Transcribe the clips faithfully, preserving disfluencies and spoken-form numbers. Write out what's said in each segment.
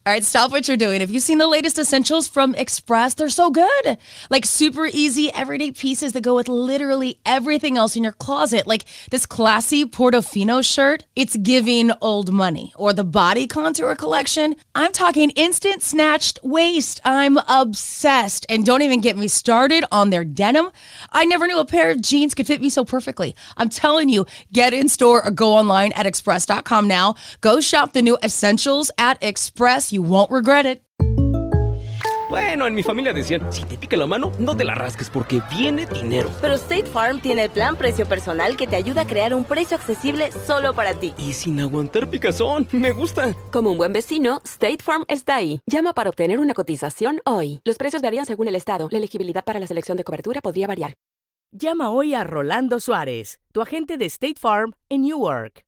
All right, stop what you're doing. Have you seen the latest essentials from Express? They're so good. Like super easy, everyday pieces that go with literally everything else in your closet. Like this classy Portofino shirt, it's giving old money. Or the body contour collection, I'm talking instant snatched waist. I'm obsessed. And don't even get me started on their denim. I never knew a pair of jeans could fit me so perfectly. I'm telling you, get in store or go online at express dot com now. Go shop the new essentials at Express. You won't regret it. Bueno, en mi familia decían, si te pica la mano, no te la rasques porque viene dinero. Pero State Farm tiene el plan precio personal que te ayuda a crear un precio accesible solo para ti. Y sin aguantar picazón, me gusta. Como un buen vecino, State Farm está ahí. Llama para obtener una cotización hoy. Los precios varían según el estado. La elegibilidad para la selección de cobertura podría variar. Llama hoy a Rolando Suárez, tu agente de State Farm en Newark.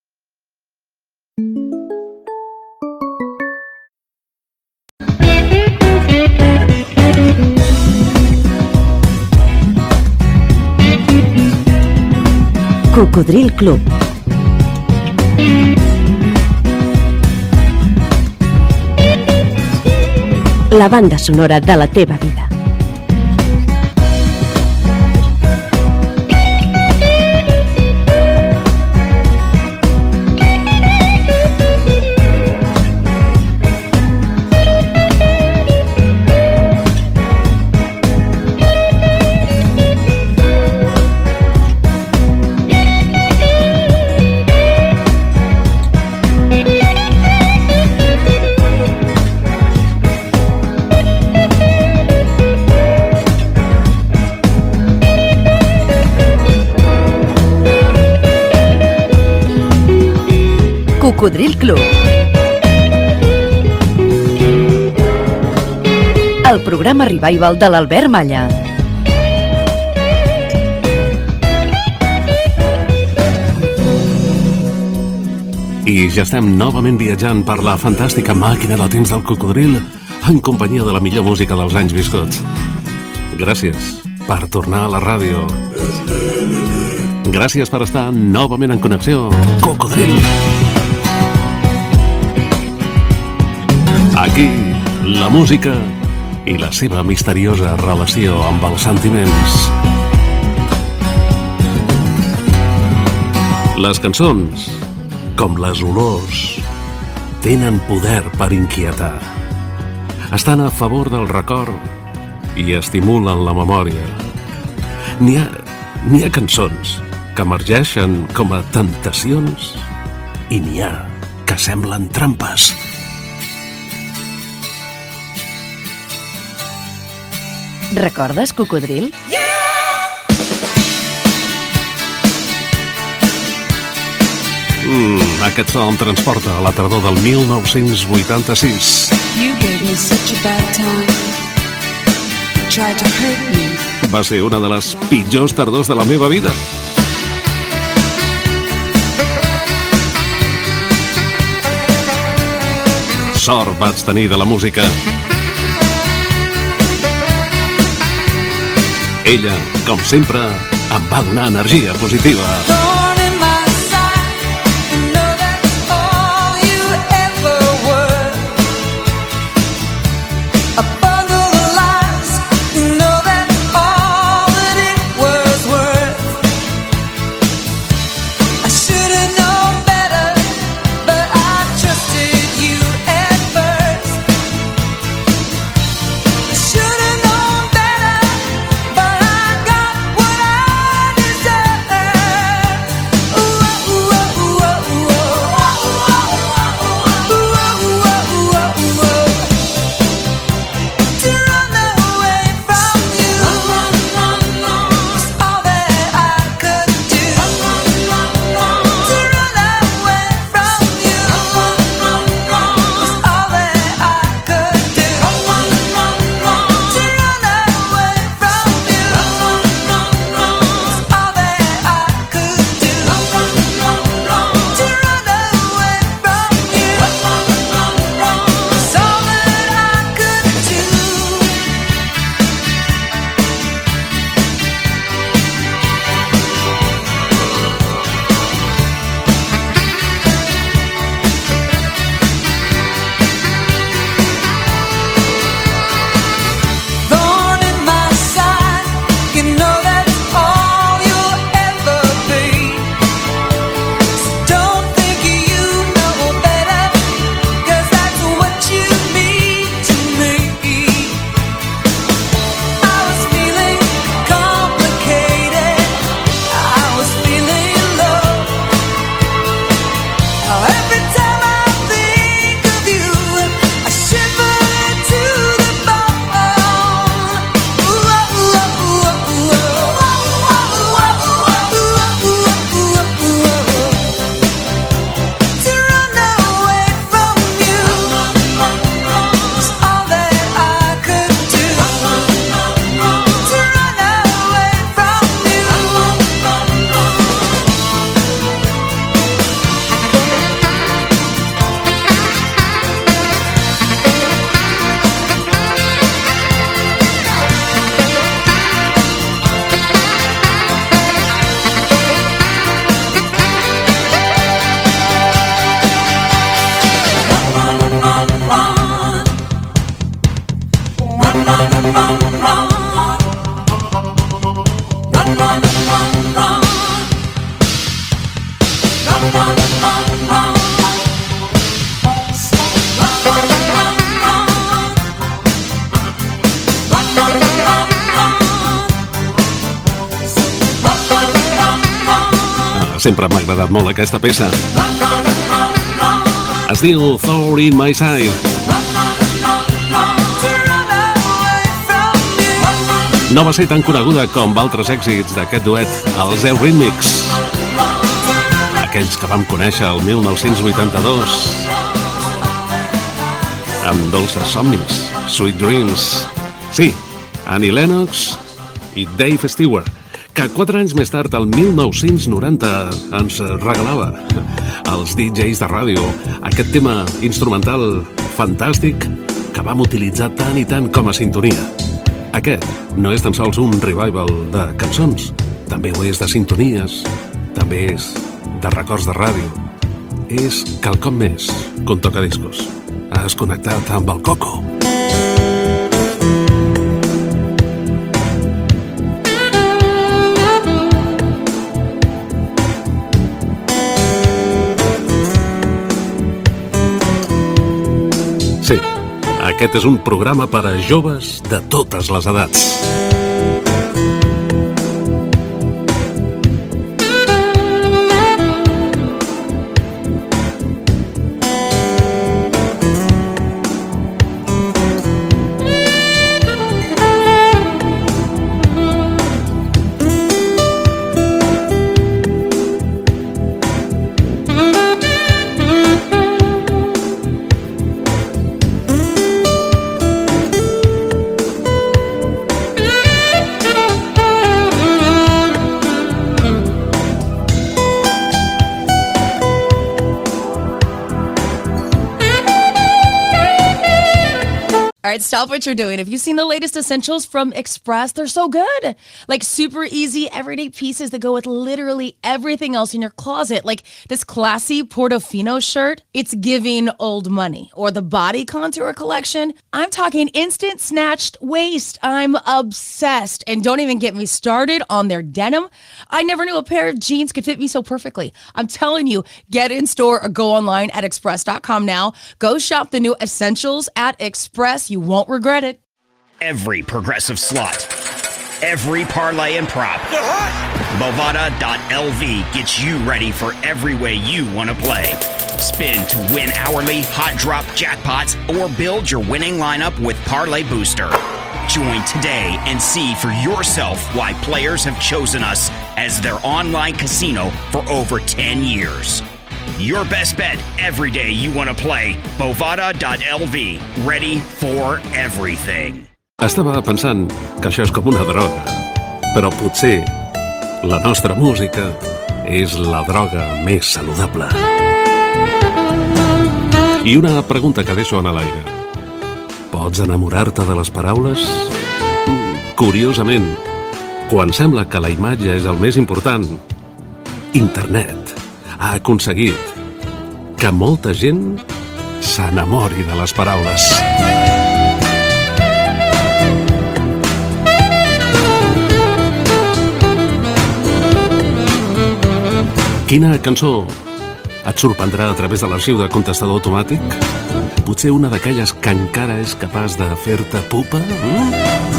Cocodril Club. La banda sonora de la teva vida. Cocodril Club. El programa revival de l'Albert Malla. I ja estem novament viatjant per la fantàstica màquina del temps del cocodril en companyia de la millor música dels anys viscuts. Gràcies per tornar a la ràdio. Gràcies per estar novament en connexió, Cocodril. Aquí, la música i la seva misteriosa relació amb els sentiments. Les cançons, com les olors, tenen poder per inquietar. Estan a favor del record i estimulen la memòria. N'hi ha, n'hi ha cançons que emergeixen com a temptacions i n'hi ha que semblen trampes. Recordes, Cocodril? Mm, aquest so em transporta a la tardor del mil nou-cents vuitanta-sis. You gave me such a bad time. Tried to hurt me. Va ser una de les pitjors tardors de la meva vida. Sort vaig tenir de la música. Ella, com sempre, em va donar energia positiva. Sempre m'ha agradat molt aquesta peça. Es diu Thorn in My Side. No va ser tan coneguda com altres èxits d'aquest duet, els Eurythmics. Aquells que vam conèixer el mil nou-cents vuitanta-dos. Amb dolces somnis, Sweet Dreams. Sí, Annie Lennox i Dave Stewart, que quatre anys més tard, el mil nou-cents noranta, ens regalava als D Js de ràdio aquest tema instrumental fantàstic que vam utilitzar tant i tant com a sintonia. Aquest no és tan sols un revival de cançons, també ho és de sintonies, també és de records de ràdio. És quelcom més que un tocadiscos. Has connectat amb el Coco. Sí, aquest és un programa per a joves de totes les edats. All right, stop what you're doing. Have you seen the latest essentials from Express? They're so good. Like super easy, everyday pieces that go with literally everything else in your closet. Like this classy Portofino shirt, it's giving old money. Or the body contour collection. I'm talking instant snatched waist. I'm obsessed. And don't even get me started on their denim. I never knew a pair of jeans could fit me so perfectly. I'm telling you, get in store or go online at express dot com now. Go shop the new essentials at Express. You won't regret it. Every progressive slot, every parlay and prop. Bovada dot L V gets you ready for every way you want to play. Spin to win hourly hot drop jackpots or build your winning lineup with Parlay Booster. Join today and see for yourself why players have chosen us as their online casino for over ten years. Your best bet every day you want to play. Bovada dot L V. Ready for everything. Estava pensant que això és com una droga, però potser la nostra música és la droga més saludable. I una pregunta que deixo en l'aire. Pots enamorar-te de les paraules? Curiosament, quan sembla que la imatge és el més important, internet ha aconseguit que molta gent s'enamori de les paraules. Quina cançó et sorprendrà a través de l'arxiu de contestador automàtic? Potser una d'aquelles que encara és capaç de fer-te pupa? Mm?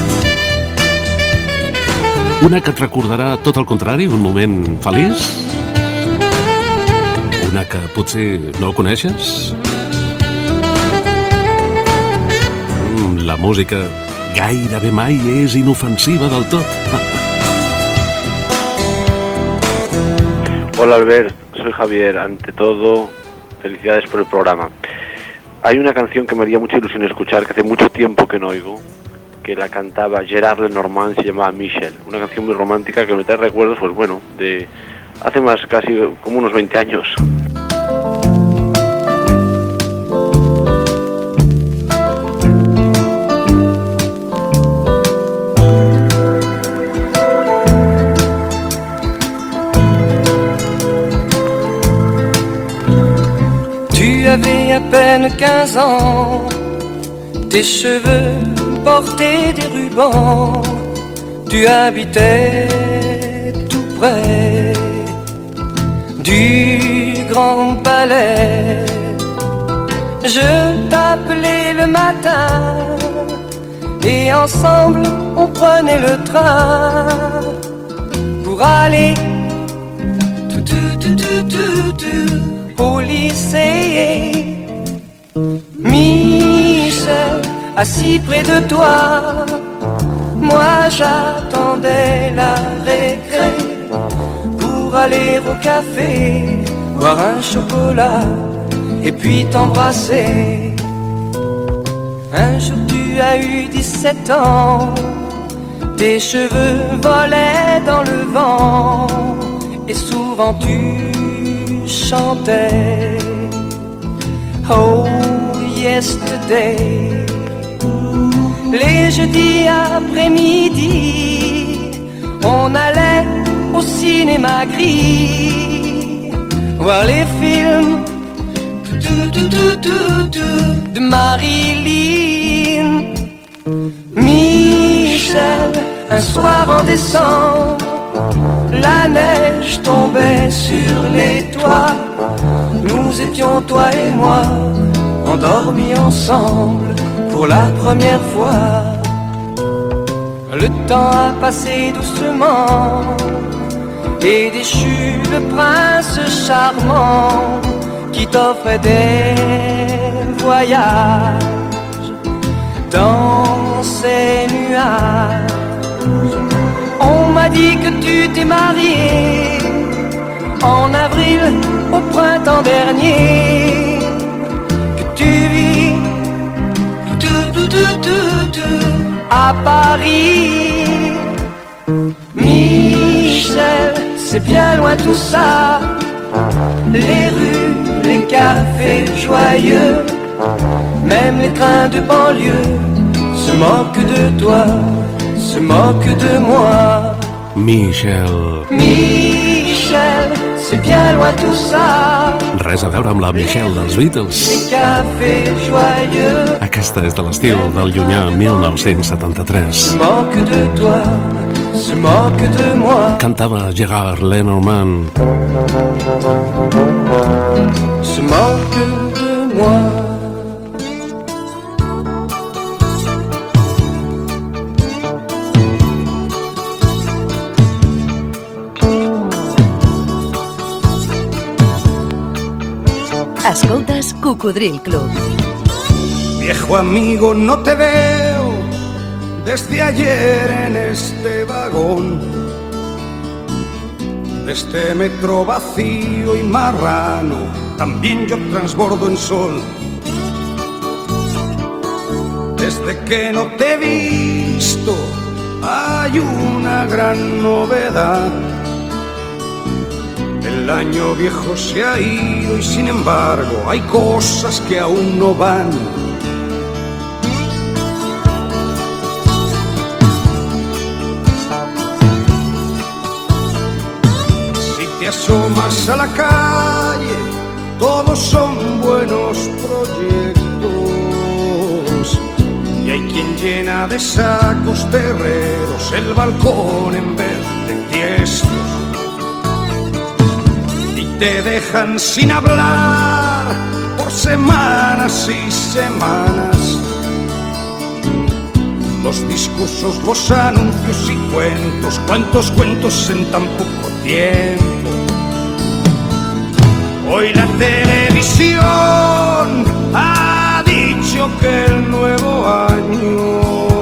Una que et recordarà tot el contrari, un moment feliç? Una que potser no coneixes? Mm, la música gairebé mai és inofensiva del tot. Hola Albert, soy Javier. Ante todo, felicidades por el programa. Hay una canción que me haría mucha ilusión escuchar, que hace mucho tiempo que no oigo, que la cantaba Gerard Lenormand, se llamaba Michel. Una canción muy romántica que me trae recuerdos, pues bueno, de hace más casi como unos veinte años. Tu avais à peine quinze ans, tes cheveux porter des rubans. Tu habitais tout près du Grand Palais. Je t'appelais le matin et ensemble on prenait le train pour aller tout, tout, tout, tout, tout, tout, au lycée. Michel, assis près de toi, moi j'attendais la récré pour aller au café, boire un chocolat et puis t'embrasser. Un jour tu as eu dix-sept ans, tes cheveux volaient dans le vent et souvent tu chantais Oh yesterday. Les jeudis après-midi, on allait au cinéma gris voir les films de Marilyn. Michel, un soir en décembre, la neige tombait sur les toits. Nous étions, toi et moi, endormis ensemble pour la première fois. Le temps a passé doucement et déchu le prince charmant qui t'offrait des voyages dans ces nuages. On m'a dit que tu t'es marié en avril au printemps dernier, que tu vis tout, tout, tout, tout, tout, à Paris. Michel, c'est bien loin tout ça, les rues, les cafés joyeux, même les trains de banlieue se moquent de toi, se moquent de moi. Michel. Michel, c'est bien loin tout ça. Res a veure amb la Michelle dels Beatles. Les cafés joyeux. Aquesta és de l'estil del llunyà mil nou-cents setanta-tres. Se moque de toi, se moque de moi. Cantava Gerard Lenormand. Se moque de moi. Escoltes Cocodril Club. Viejo amigo, no te veo desde ayer en este vagón, de este metro vacío y marrano, también yo transbordo en sol. Desde que no te he visto hay una gran novedad. El año viejo se ha ido y sin embargo hay cosas que aún no van. Si te asomas a la calle, todos son buenos proyectos. Y hay quien llena de sacos terreros el balcón en vez de tiestos. Te dejan sin hablar por semanas y semanas. Los discursos, los anuncios y cuentos, cuántos cuentos en tan poco tiempo. Hoy la televisión ha dicho que el nuevo año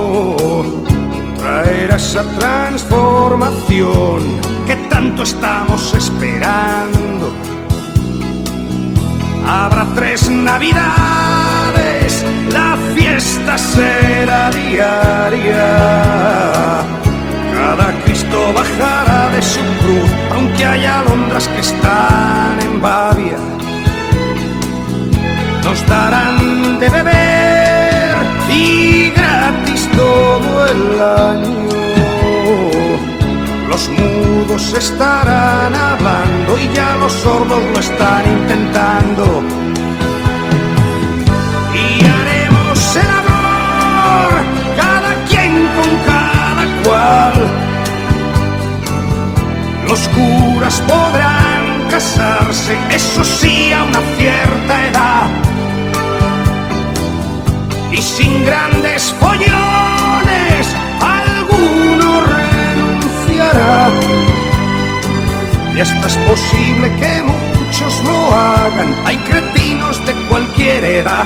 traerá esa transformación que tanto estamos esperando. Habrá tres navidades, la fiesta será diaria. Cada Cristo bajará de su cruz, aunque haya alondras que están en Babia. Nos darán de beber y gratis todo el año. Los mudos estarán hablando y ya los sordos lo están intentando. Y haremos el amor cada Los curas podrán casarse, eso sí, a una cierta edad. Y sin grandes follones, alguno renunciará. Y hasta es posible que muchos lo hagan, hay cretinos de cualquier edad.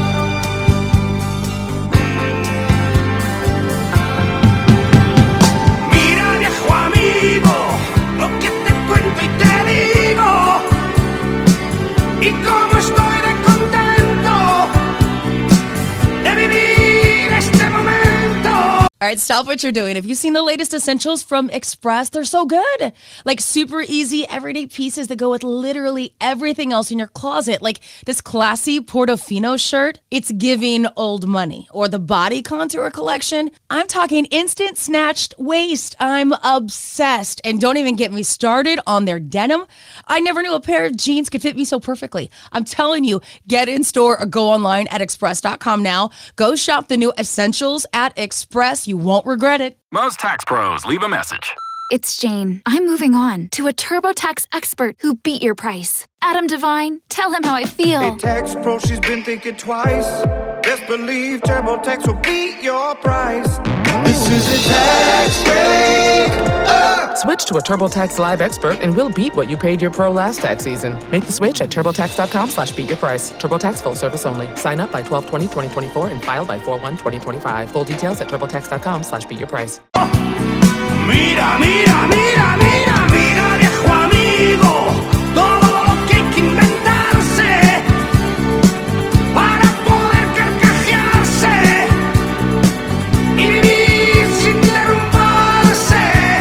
Mira, viejo amigo, lo que te cuento y te digo, y cómo estoy de contento de vivir este momento. All right, stop what you're doing. Have you seen the latest essentials from Express? They're so good. Like super easy, everyday pieces that go with literally everything else in your closet. Like this classy Portofino shirt, it's giving old money. Or the body contour collection, I'm talking instant snatched waist. I'm obsessed. And don't even get me started on their denim. I never knew a pair of jeans could fit me so perfectly. I'm telling you, get in store or go online at express dot com now. Go shop the new essentials at Express. You won't regret it. Most tax pros leave a message. It's Jane. I'm moving on to a TurboTax expert who beat your price. Adam Devine, tell him how I feel. Hey, tax pro, she's been thinking twice. Best believe TurboTax will beat your price. This is a tax break. Uh. Switch to a TurboTax Live expert and we'll beat what you paid your pro last tax season. Make the switch at TurboTax dot com slash beat your price. TurboTax full service only. Sign up by twelve twenty twenty twenty-four and file by four one twenty twenty-five. Full details at TurboTax dot com slash beat your price. Mira, mira, mira, mira, mira, viejo amigo, todo lo que hay que inventarse para poder carcajearse y vivir sin derrumbarse.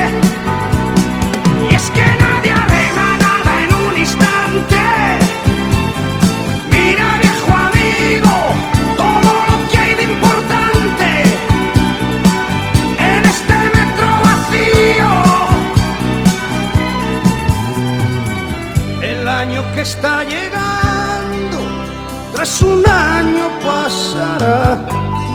Y es que nadie arregla nada en un instante. Mira, viejo amigo, todo lo que hay de importante en este metro vacío. El año que está llegando, tras un año pasará.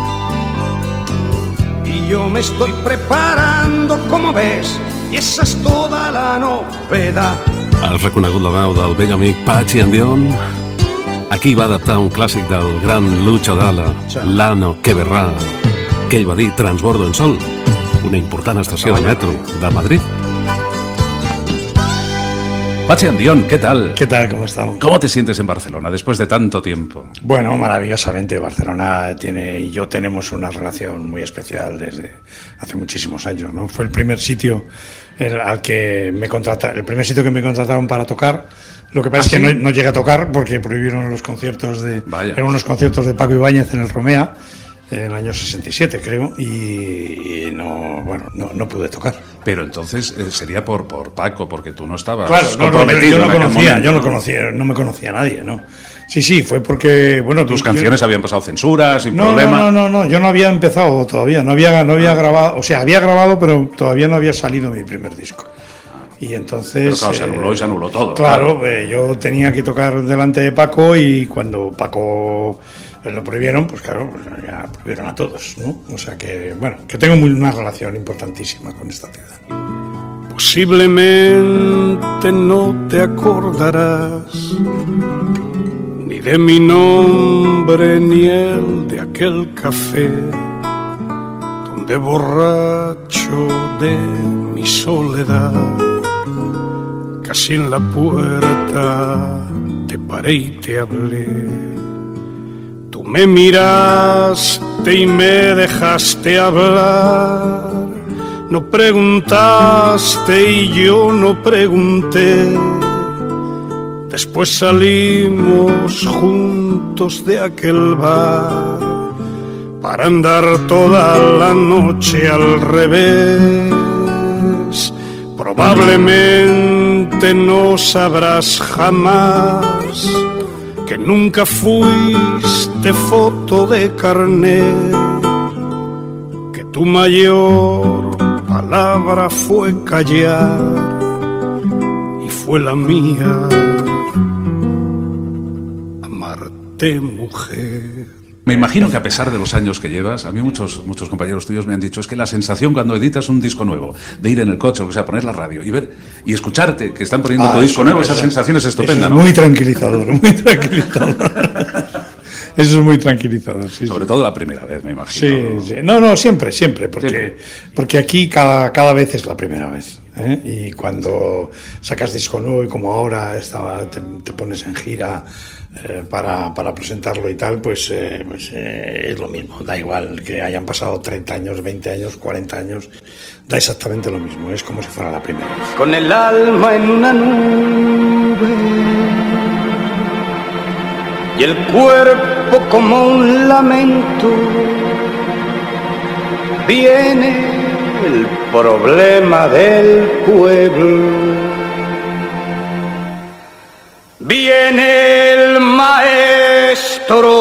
Y yo me estoy preparando, como ves, y esa es toda la novedad. Has reconegut la veu del vell amic Patxi en Dion? Aquí va adaptar un clàssic del gran Lucho Dalla, L'anno que verrà, que ell va dir Transbordo en Sol, una important estació de metro de Madrid. Patxi en Dion, ¿qué tal? ¿Qué tal? ¿Cómo estamos? ¿Cómo te sientes en Barcelona después de tanto tiempo? Bueno, maravillosamente. Barcelona tiene y yo tenemos una relación muy especial desde hace muchísimos años, ¿no? Fue el primer sitio el, al que me contrataron, el primer sitio que me contrataron para tocar. Lo que pasa ¿Ah, es que sí? no, no llegué a tocar porque prohibieron los conciertos de, Vaya. eran unos conciertos de Paco Ibáñez en el Romea en el año sesenta y siete, creo, y, y no, bueno, no, no pude tocar. Pero entonces eh, sería por, por Paco, porque tú no estabas claro, comprometido. No, no, yo no conocía, momento, yo no conocía, no me conocía a nadie, ¿no? Sí, sí, fue porque, bueno... Tus yo, canciones habían pasado censuras, sin no, problema. No, no, no, no, yo no había empezado todavía, no había, no había ah. grabado, o sea, había grabado, pero todavía no había salido mi primer disco. Y entonces... Pero claro, eh, se anuló y se anuló todo. Claro, claro. Eh, yo tenía que tocar delante de Paco y cuando Paco lo prohibieron, pues claro, ya prohibieron a todos, ¿no? O sea que, bueno, que tengo muy, una relación importantísima con esta ciudad. Posiblemente no te acordarás ni de mi nombre ni el de aquel café donde borracho de mi soledad casi en la puerta te paré y te hablé. Tú me miraste y me dejaste hablar. No preguntaste y yo no pregunté. Después salimos juntos de aquel bar para andar toda la noche al revés. Probablemente no sabrás jamás que nunca fuiste foto de carnet, que tu mayor palabra fue callar y fue la mía amarte, mujer. Me imagino que a pesar de los años que llevas, a mí muchos, muchos compañeros tuyos me han dicho, es que la sensación cuando editas un disco nuevo, de ir en el coche, o que sea, poner la radio y ver y escucharte que están poniendo ah, tu disco nuevo, esa sensación es estupenda, es ¿no? Muy tranquilizador, muy tranquilizador. Eso es muy tranquilizador, sí. Sobre sí. todo la primera vez, me imagino. Sí, sí. No, no, siempre, siempre, porque, sí. porque aquí cada, cada vez es la primera vez. ¿eh? Y cuando sacas disco nuevo y como ahora estaba, te, te pones en gira eh, para, para presentarlo y tal, pues, eh, pues eh, es lo mismo. Da igual que hayan pasado treinta años, veinte años, cuarenta años, da exactamente lo mismo. Es como si fuera la primera vez. Con el alma en una nube y el cuerpo como un lamento, viene el problema del pueblo. Viene el maestro.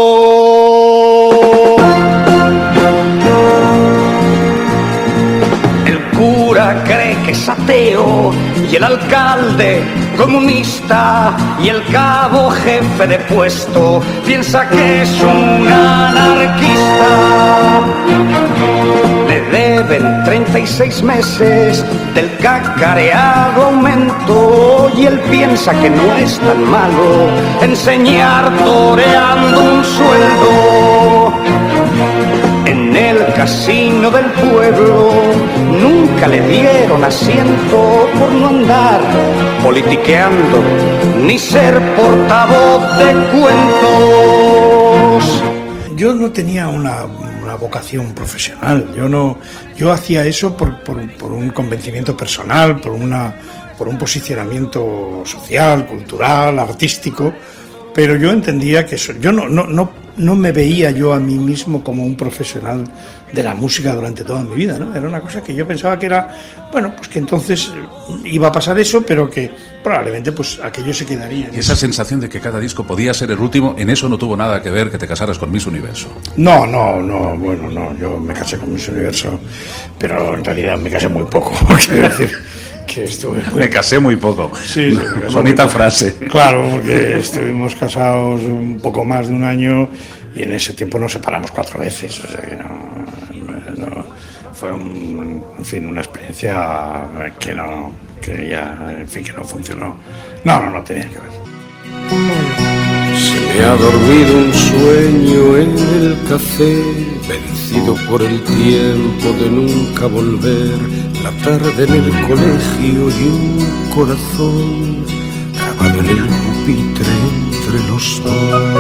El cura cree que es ateo y el alcalde comunista y el cabo jefe de puesto piensa que es un anarquista. Le deben treinta y seis meses del cacareado aumento y él piensa que no es tan malo enseñar toreando un sueldo. En el casino del pueblo nunca le dieron asiento por no andar politiqueando ni ser portavoz de cuentos. Yo no tenía una, una vocación profesional, yo no, yo hacía eso por, por, por un convencimiento personal, por una, por un posicionamiento social, cultural, artístico, pero yo entendía que eso, yo no, no, no, no me veía yo a mí mismo como un profesional de la música durante toda mi vida, ¿no? Era una cosa que yo pensaba que era, bueno, pues que entonces iba a pasar eso, pero que probablemente pues aquello se quedaría. Y esa sensación de que cada disco podía ser el último, en eso no tuvo nada que ver que te casaras con Miss Universo. No, no, no, bueno, no, yo me casé con Miss Universo, pero en realidad me casé muy poco, quiero decir. Que estuve... Me casé muy poco. Sí, sí, me casé bonita muy poco. Frase. Claro, porque estuvimos casados un poco más de un año y en ese tiempo nos separamos cuatro veces, o sea que no, no fue un, en fin, una experiencia que no, que ya, en fin, que no funcionó. No, no, no tenía que ver. Se me ha dormido un sueño en el café, vencido por el tiempo de nunca volver. La tarde en el colegio y un corazón grabado en el pupitre entre los dos.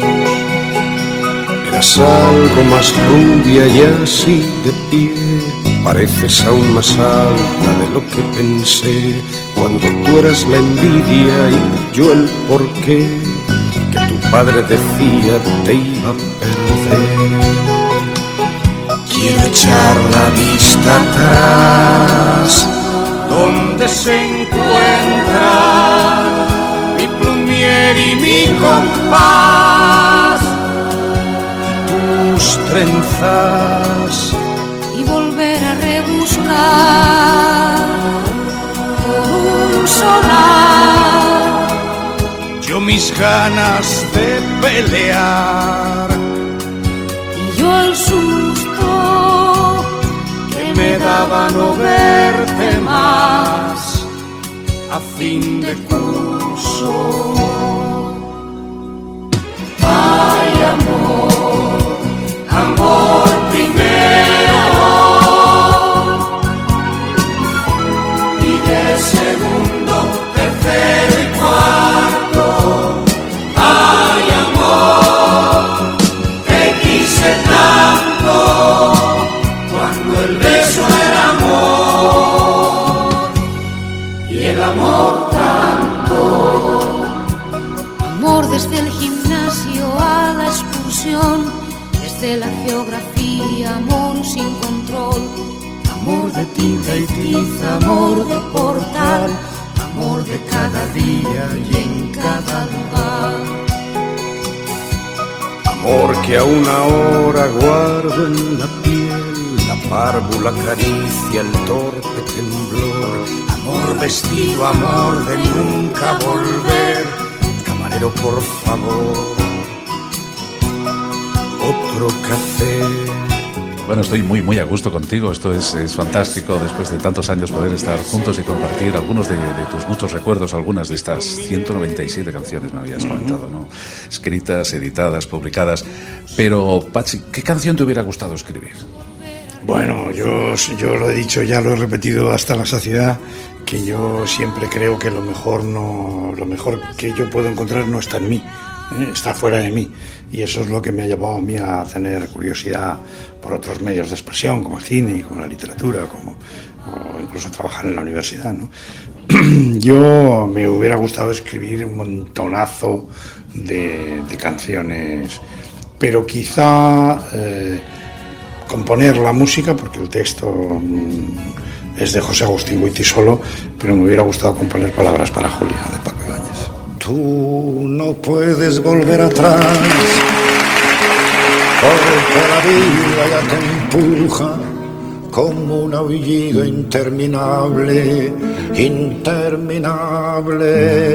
Eras algo más rubia y así de pie, pareces aún más alta de lo que pensé cuando tú eras la envidia y yo el porqué que tu padre decía te iba a perder. Quiero echar la vista atrás, donde se encuentran mi plumier y mi compás y tus trenzas, y volver a rebuscar un solar. Yo mis ganas de pelear y yo el susto me daba no verte más a fin de curso. Ay, amor, amor primero y de segundo, tercero y cuarto. Ay, amor, te quise tanto cuando el beso era amor y el amor tanto. Amor desde el gimnasio a la excursión, desde la geografía, amor sin control. Amor de tinta y tiza, amor de portal, amor de cada día y en cada lugar. Amor que aún ahora guardo en la piel, la párvula acaricia el torpe temblor. Amor vestido, amor de nunca volver. Camarero, por favor. otro café. Bueno, estoy muy, muy a gusto contigo. Esto es, es fantástico, después de tantos años poder estar juntos y compartir algunos de, de tus muchos recuerdos, algunas de estas ciento noventa y siete canciones, me habías comentado, ¿no? Escritas, editadas, publicadas. Pero, Patxi, ¿qué canción te hubiera gustado escribir? Bueno, yo, yo lo he dicho, ya lo he repetido hasta la saciedad, que yo siempre creo que lo mejor no, lo mejor que yo puedo encontrar no está en mí, ¿eh? Está fuera de mí, y eso es lo que me ha llevado a mí a tener curiosidad por otros medios de expresión, como el cine, como la literatura, como o incluso trabajar en la universidad, ¿no? Yo me hubiera gustado escribir un montonazo de, de canciones, pero quizá eh, componer la música, porque el texto mm, es de José Agustín Goytisolo, pero me hubiera gustado componer Palabras para Julia, de Paco Ibáñez. Tú no puedes volver atrás, porque la vida ya te empuja como un aullido interminable, interminable.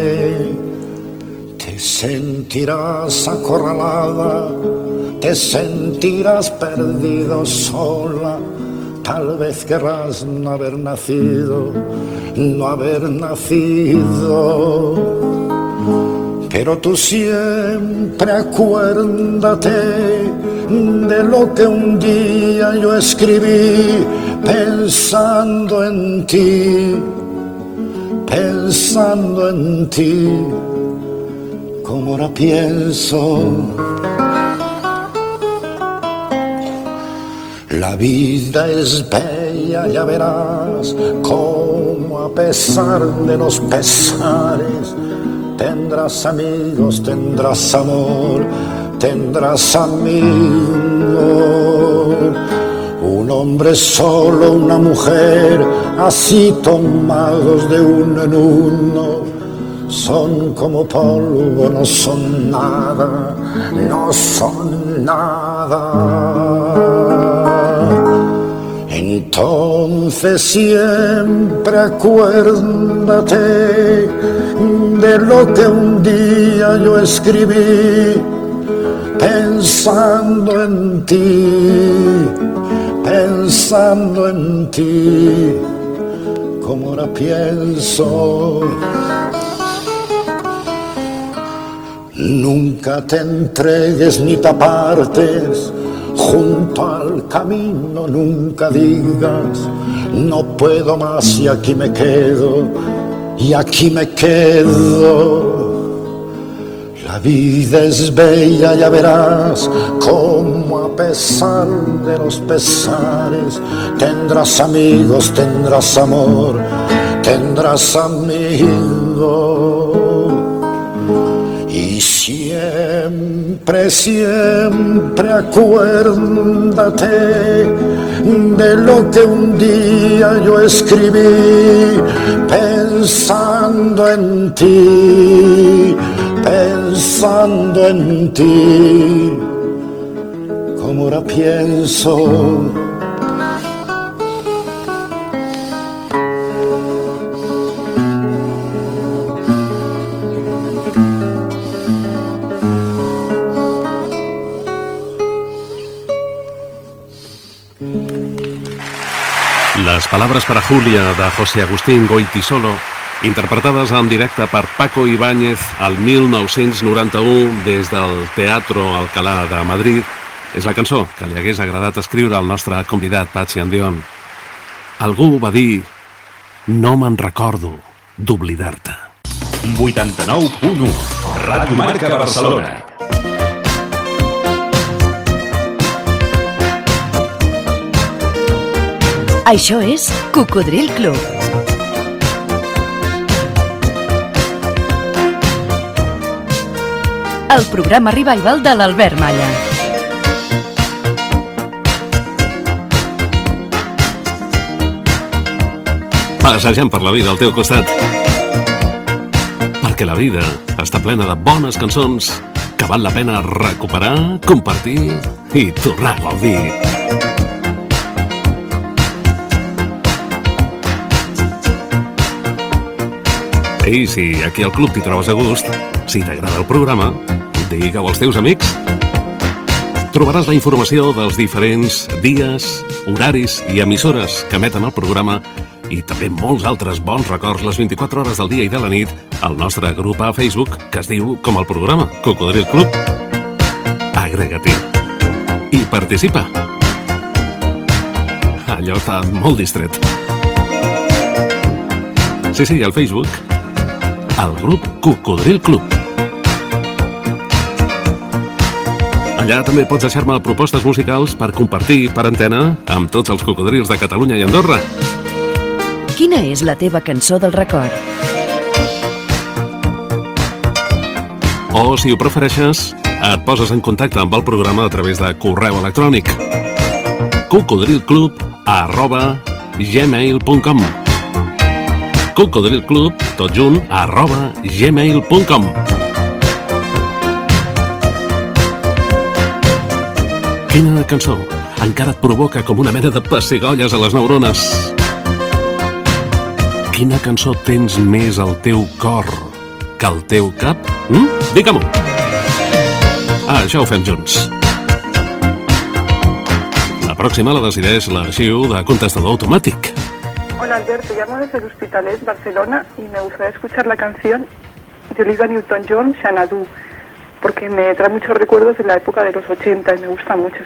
Te sentirás acorralada, te sentirás perdido sola, tal vez querrás no haber nacido, no haber nacido. Pero tú siempre acuérdate de lo que un día yo escribí pensando en ti, pensando en ti, como ahora pienso. La vida es bella, ya verás, como a pesar de los pesares, tendrás amigos, tendrás amor, tendrás amigos. Un hombre solo, una mujer, así tomados de uno en uno, son como polvo, no son nada, no son nada. Entonces siempre acuérdate de lo que un día yo escribí pensando en ti, pensando en ti, como ahora pienso. Nunca te entregues ni te apartes junto al camino, nunca digas no puedo más y aquí me quedo, y aquí me quedo. La vida es bella, ya verás, como a pesar de los pesares, tendrás amigos, tendrás amor, tendrás amigos. Y siempre, siempre acuérdate de lo que un día yo escribí pensando en ti, pensando en ti, como ahora pienso. Les Palabres per a Júlia de José Agustín Goytisolo, interpretades en directe per Paco Ibáñez al mil nou-cents noranta-u des del Teatro Alcalá de Madrid, és la cançó que li hagués agradat escriure al nostre convidat Patxi Andion. Algú va dir: no me'n recordo d'oblidar-te. vuitanta-nou punt u Ràdio Marca Barcelona. Això és Cocodril Club. El programa revival de l'Albert Malla. Passejant per la vida al teu costat. Perquè la vida està plena de bones cançons que val la pena recuperar, compartir i tornar a gaudir. I si aquí al club t'hi trobes a gust, si t'agrada el programa, digue-ho als teus amics. trobaràs la informació dels diferents dies, horaris i emissores que emeten el programa i també molts altres bons records les vint-i-quatre hores del dia i de la nit al nostre grup a Facebook que es diu com el programa, Cocodril Club. Agrega-t'hi i participa. Allò està molt distret. Sí, sí, al Facebook, el grup Cocodril Club. Allà també pots deixar-me propostes musicals per compartir per antena amb tots els cocodrils de Catalunya i Andorra. Quina és la teva cançó del record? O, si ho prefereixes, et poses en contacte amb el programa a través de correu electrònic cocodrilclub arroba gmail punt com cocodrilclub, tot junt, arroba gmail punt com. Quina cançó encara et provoca com una mena de pessigolles a les neurones? Quina cançó tens més al teu cor que al teu cap? Mm? Digue-m'ho. Ah, això ho fem junts. La pròxima la decideix l'arxiu de contestador automàtic. Hola Alberto, llamo desde el Hospitalet, Barcelona, y me gustaría escuchar la canción de Olivia Newton-John, Xanadu, porque me trae muchos recuerdos de la época de los ochenta y me gusta mucho.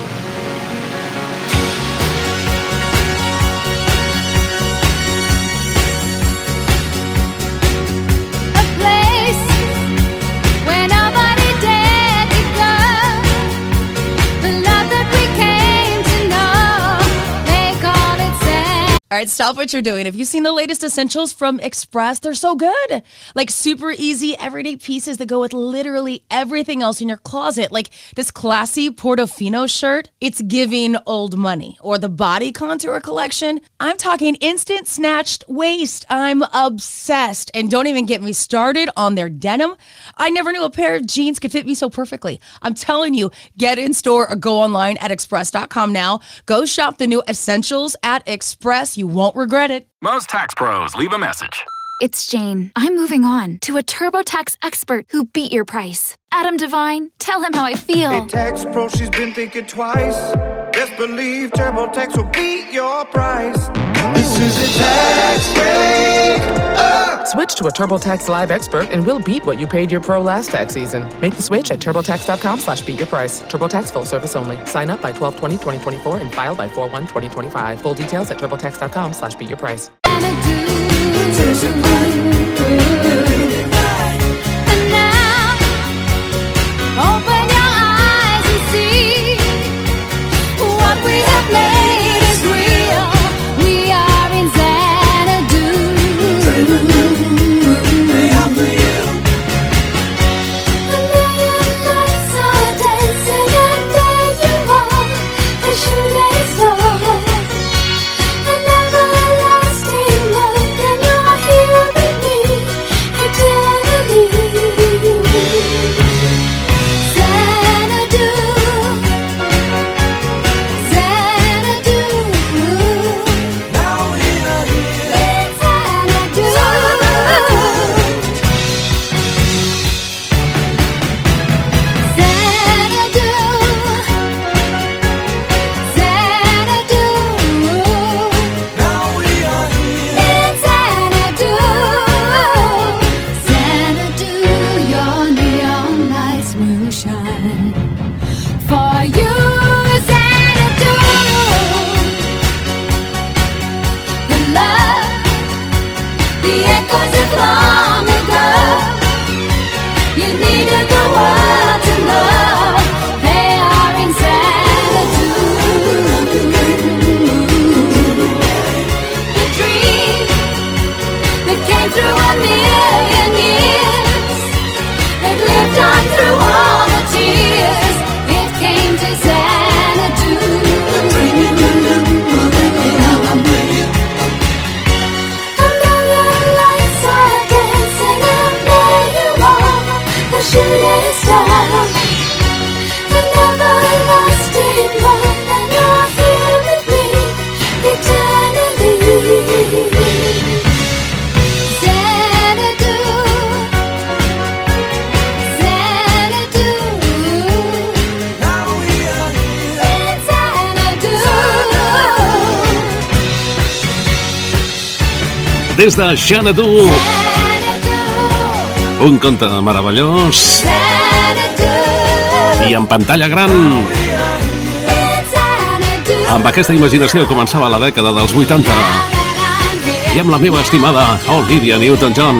All right, stop what you're doing. Have you seen the latest essentials from Express? They're so good. Like super easy, everyday pieces that go with literally everything else in your closet. Like this classy Portofino shirt, it's giving old money. Or the body contour collection, I'm talking instant snatched waist. I'm obsessed. And don't even get me started on their denim. I never knew a pair of jeans could fit me so perfectly. I'm telling you, get in store or go online at express dot com now. Go shop the new essentials at Express. You won't regret it. Most tax pros leave a message. It's Jane. I'm moving on to a TurboTax expert who beat your price. Adam Devine, tell him how I feel. Hey, tax pro, she's been thinking twice. Best believe TurboTax will beat your price. This is a tax break. Uh. Switch to a TurboTax Live expert and we'll beat what you paid your pro last tax season. Make the switch at turbotax dot com slash beat your price. TurboTax full service only. Sign up by twelve twenty twenty twenty-four and file by four one twenty twenty-five. Full details at turbotax dot com slash beat your price. Open your eyes and see what we have made is real. We are in Xanadu. They are for you. And now your lights are dancing and there you are. The shoelace door. An everlasting look and you're here with me. des de Xanadu. Un conte meravellós i en pantalla gran. Amb aquesta imaginació començava la dècada dels vuitanta i amb la meva estimada Olivia Newton-John.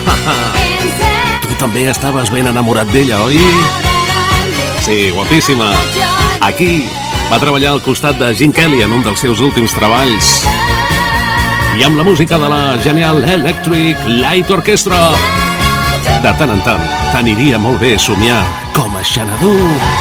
Tu també estaves ben enamorat d'ella, oi? Sí, guapíssima. Aquí va treballar al costat de Gene Kelly en un dels seus últims treballs i amb la música de la genial Electric Light Orchestra. De tant en tant, t'aniria molt bé somiar com a Xanadu.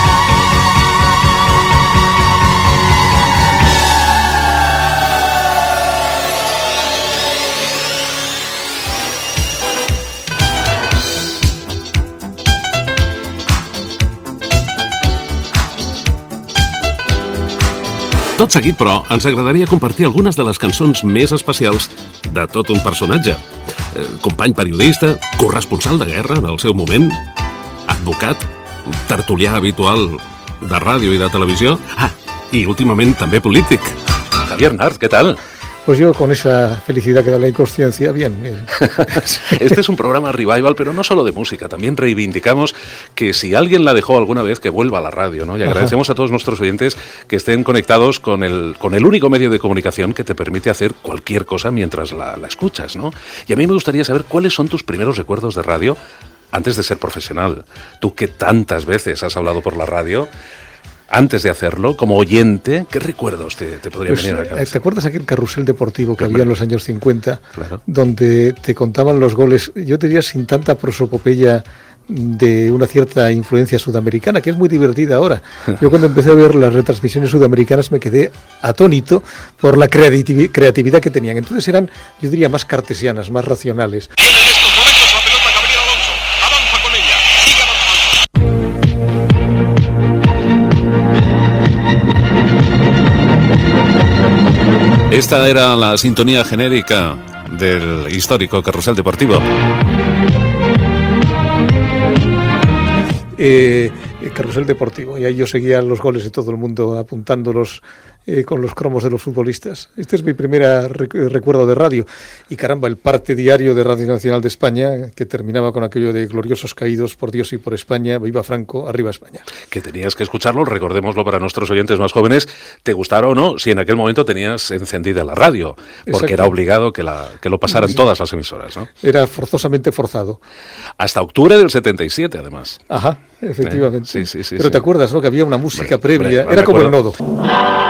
Tot seguit, però, ens agradaria compartir algunes de les cançons més especials de tot un personatge. Eh, company periodista, corresponsal de guerra en el seu moment, advocat, tertulià habitual de ràdio i de televisió, ah, i últimament també polític. Javier Nart, ¿qué tal? Pues yo con esa felicidad que da la inconsciencia, bien, bien. Este es un programa revival, pero no solo de música, también reivindicamos que si alguien la dejó alguna vez, que vuelva a la radio, ¿no? Y agradecemos Ajá. a todos nuestros oyentes que estén conectados con el, con el único medio de comunicación que te permite hacer cualquier cosa mientras la, la escuchas, ¿no? Y a mí me gustaría saber cuáles son tus primeros recuerdos de radio antes de ser profesional. Tú que tantas veces has hablado por la radio, antes de hacerlo, como oyente, ¿qué recuerdos te, te podrían pues, venir a la cabeza? ¿Te acuerdas aquel carrusel deportivo que claro. había en los años cincuenta? Claro. Donde te contaban los goles, yo te diría sin tanta prosopopeya de una cierta influencia sudamericana, que es muy divertida ahora. Yo cuando empecé a ver las retransmisiones sudamericanas me quedé atónito por la creativi- creatividad que tenían. Entonces eran, yo diría, más cartesianas, más racionales. Esta era la sintonía genérica del histórico carrusel deportivo. Eh, el carrusel deportivo, y ahí yo seguía los goles de todo el mundo apuntándolos eh, con los cromos de los futbolistas. Este es mi primer rec- recuerdo de radio. Y caramba, el parte diario de Radio Nacional de España, que terminaba con aquello de gloriosos caídos por Dios y por España, viva Franco, arriba España. Que tenías que escucharlo, recordémoslo para nuestros oyentes más jóvenes, te gustara o no, si en aquel momento tenías encendida la radio, porque Exacto. era obligado que, la, que lo pasaran sí. todas las emisoras, ¿no? Era forzosamente forzado. Hasta octubre del setenta y siete, además. Ajá, efectivamente. Sí, sí, sí, Pero sí. te acuerdas, ¿no? Que había una música hombre, previa, hombre, era como acuerdo. el nodo.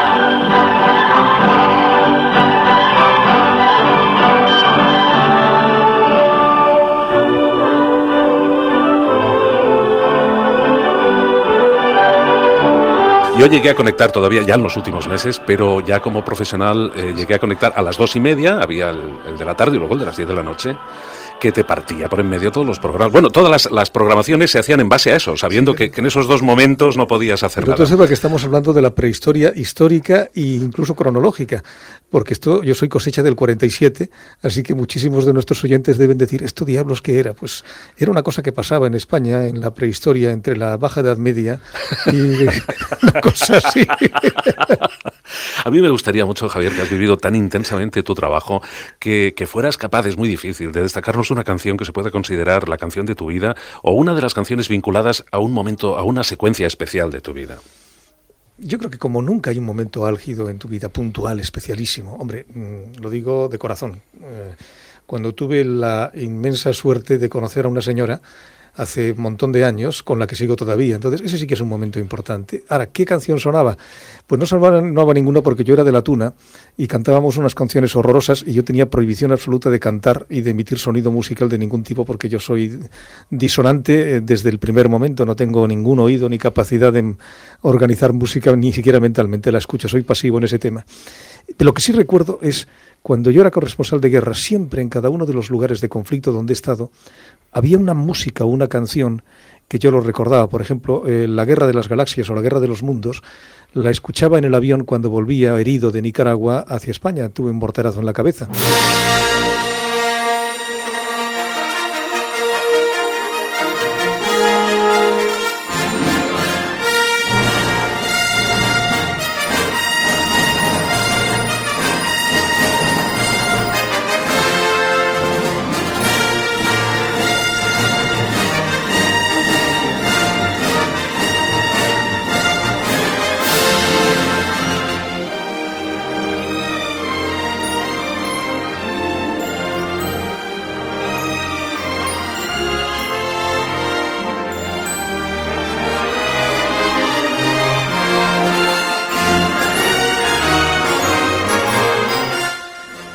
Yo llegué a conectar todavía, ya en los últimos meses, pero ya como profesional eh, llegué a conectar a las dos y media, había el, el de la tarde y luego el de las diez de la noche, que te partía por en medio todos los programas. Bueno, todas las, las programaciones se hacían en base a eso, sabiendo que, que en esos dos momentos no podías hacer Pero nada. Entonces, que estamos hablando de la prehistoria histórica e incluso cronológica, porque esto, yo soy cosecha del cuarenta y siete, así que muchísimos de nuestros oyentes deben decir, ¿esto diablos qué era? Pues era una cosa que pasaba en España, en la prehistoria, entre la Baja Edad Media y una cosa así. A mí me gustaría mucho, Javier, que has vivido tan intensamente tu trabajo, que, que fueras capaz, es muy difícil, de destacarnos una canción que se pueda considerar la canción de tu vida o una de las canciones vinculadas a un momento, a una secuencia especial de tu vida. Yo creo que como nunca hay un momento álgido en tu vida, puntual, especialísimo. Hombre, lo digo de corazón. Cuando tuve la inmensa suerte de conocer a una señora hace un montón de años, con la que sigo todavía. Entonces, ese sí que es un momento importante. Ahora, ¿qué canción sonaba? Pues no sonaba, no sonaba ninguna porque yo era de La Tuna y cantábamos unas canciones horrorosas y yo tenía prohibición absoluta de cantar y de emitir sonido musical de ningún tipo porque yo soy disonante desde el primer momento, no tengo ningún oído ni capacidad de organizar música, ni siquiera mentalmente la escucho, soy pasivo en ese tema. Lo que sí recuerdo es cuando yo era corresponsal de guerra, siempre en cada uno de los lugares de conflicto donde he estado, había una música o una canción que yo lo recordaba. Por ejemplo, eh, La Guerra de las Galaxias o La Guerra de los Mundos, la escuchaba en el avión cuando volvía herido de Nicaragua hacia España. Tuve un morterazo en la cabeza.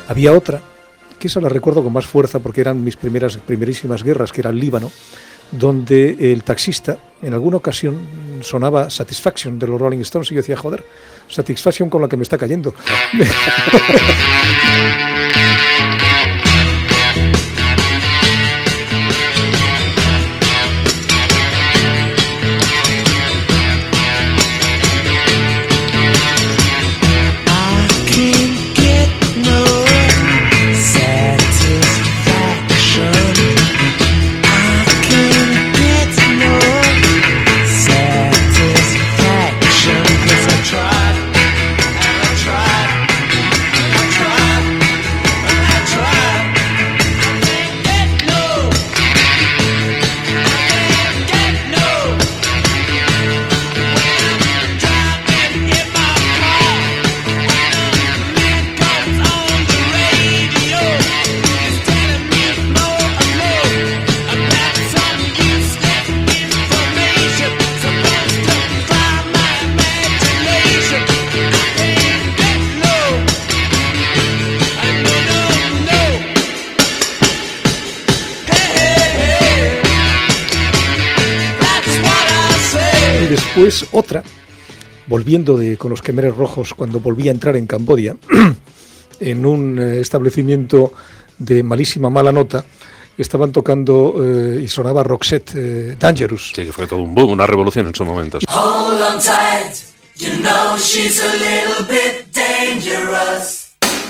Había otra, que esa la recuerdo con más fuerza porque eran mis primeras, primerísimas guerras, que era el Líbano, donde el taxista en alguna ocasión sonaba Satisfaction de los Rolling Stones y yo decía, joder, Satisfaction con la que me está cayendo. Después otra, volviendo de, con los Khmeres Rojos, cuando volví a entrar en Camboya, en un eh, establecimiento de malísima mala nota, estaban tocando eh, y sonaba Roxette, eh, Dangerous. Sí, que fue todo un boom, una revolución en su momento. Hold on tight, you know she's a little bit dangerous.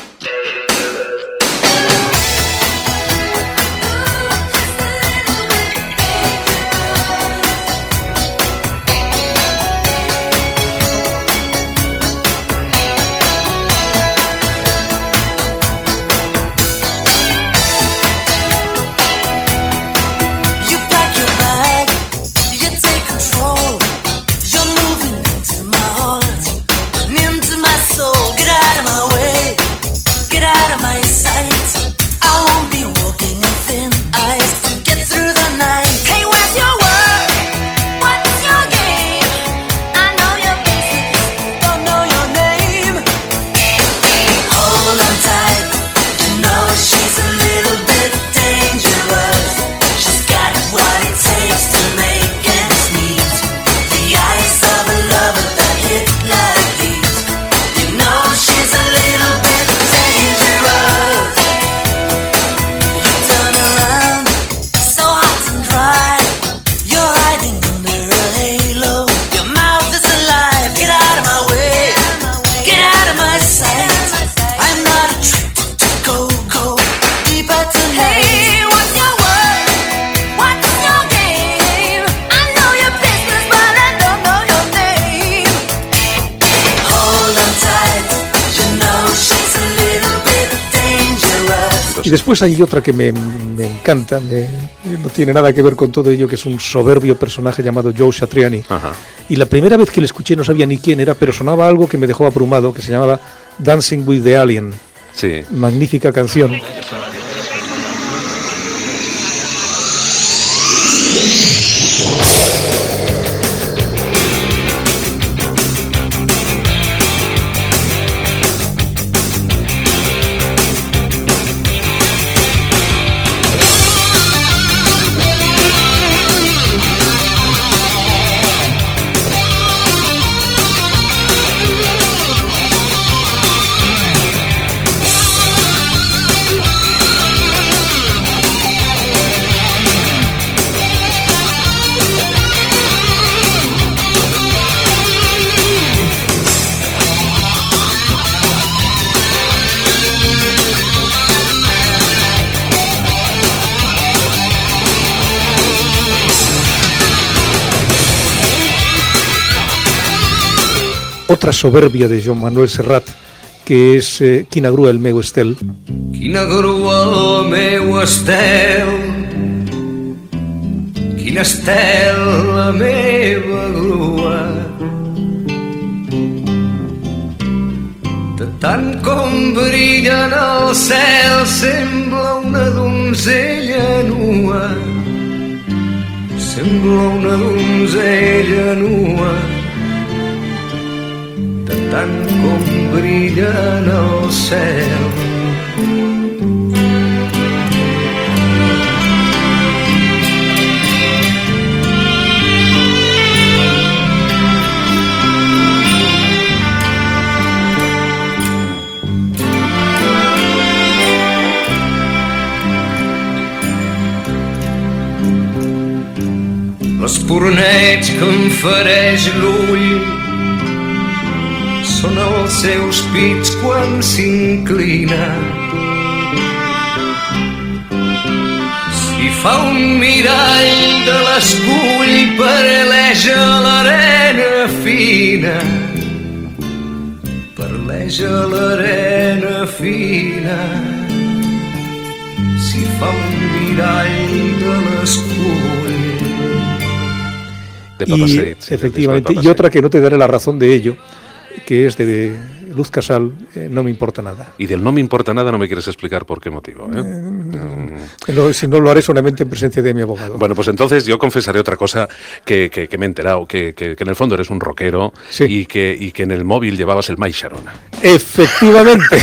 Y después hay otra que me, me encanta, me, no tiene nada que ver con todo ello, que es un soberbio personaje llamado Joe Satriani. Ajá. Y la primera vez que le escuché no sabía ni quién era, pero sonaba algo que me dejó abrumado, que se llamaba Dancing with the Alien. Sí. Magnífica canción. Otra soberbia de Joan Manuel Serrat, que és eh, Quina grua el meu estel. Quina grua el meu estel, quina estel la meva grua. De tant com brilla en el cel sembla una donzella nua, sembla una donzella nua. De tant com brilla en el cel. L'esporneig que em fereix l'ull són els seus pits quan s'inclina. Si fa un mirall de l'escull pareleja l'arena fina, pareleja l'arena fina. Si fa un mirall de l'escull. Y efectivamente, y otra que no te daré la razón de ello, que es de Luz Casal, eh, No me importa nada. Y del No me importa nada no me quieres explicar por qué motivo, ¿eh? Eh, no, si no, lo haré solamente en presencia de mi abogado. Bueno, pues entonces yo confesaré otra cosa que, que, que me he enterado, que, que, que en el fondo eres un rockero, sí. y, que, y que en el móvil llevabas el My Sharona. Efectivamente.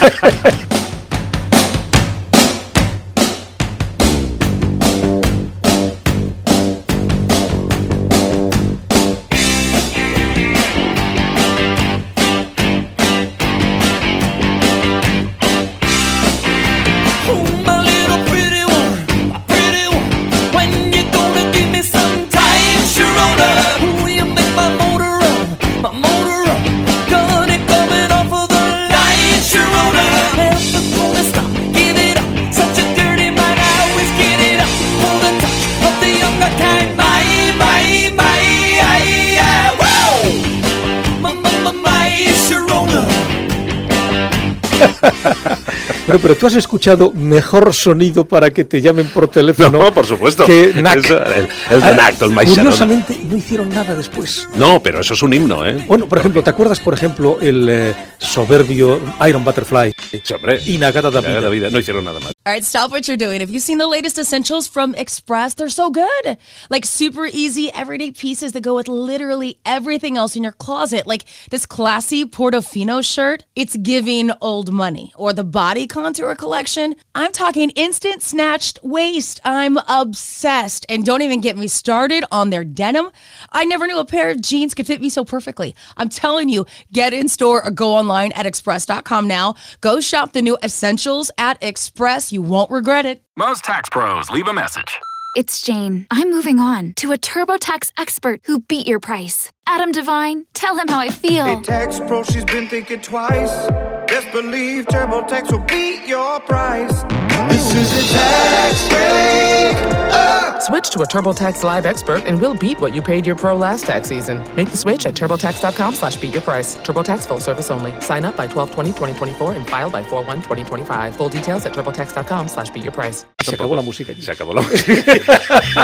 Bueno, pero tú has escuchado mejor sonido para que te llamen por teléfono. No, por supuesto. Que N A C. Eso, el, el de N A C, el My Sharona. Curiosamente, no hicieron nada después. No, pero eso es un himno, ¿eh? Bueno, por ejemplo, ¿te acuerdas, por ejemplo, el eh, soberbio Iron Butterfly? Sí, hombre. Inagata da Vida. vida. No hicieron nada más. All right, stop what you're doing. Have you seen the latest essentials from Express? They're so good. Like super easy, everyday pieces that go with literally everything else in your closet. Like this classy Portofino shirt. It's giving old money. Or the body contour collection. I'm talking instant snatched waist. I'm obsessed. And don't even get me started on their denim. I never knew a pair of jeans could fit me so perfectly. I'm telling you, get in store or go online at express dot com now. Go shop the new essentials at Express. You won't regret it. Most tax pros leave a message. It's Jane. I'm moving on to a TurboTax expert who beat your price. Adam Devine, tell him how I feel. Hey, tax pro, she's been thinking twice. Best believe TurboTax will beat your price. This is a tax break. Uh. Switch to a TurboTax Live expert and we'll beat what you paid your pro last tax season. Make the switch at turbotax dot com slash beat your price. TurboTax full service only. Sign up by twelve twenty twenty twenty-four and file by four one twenty twenty-five. Full details at turbotax dot com slash beat your price. Se acabó la música. Se acabó la música.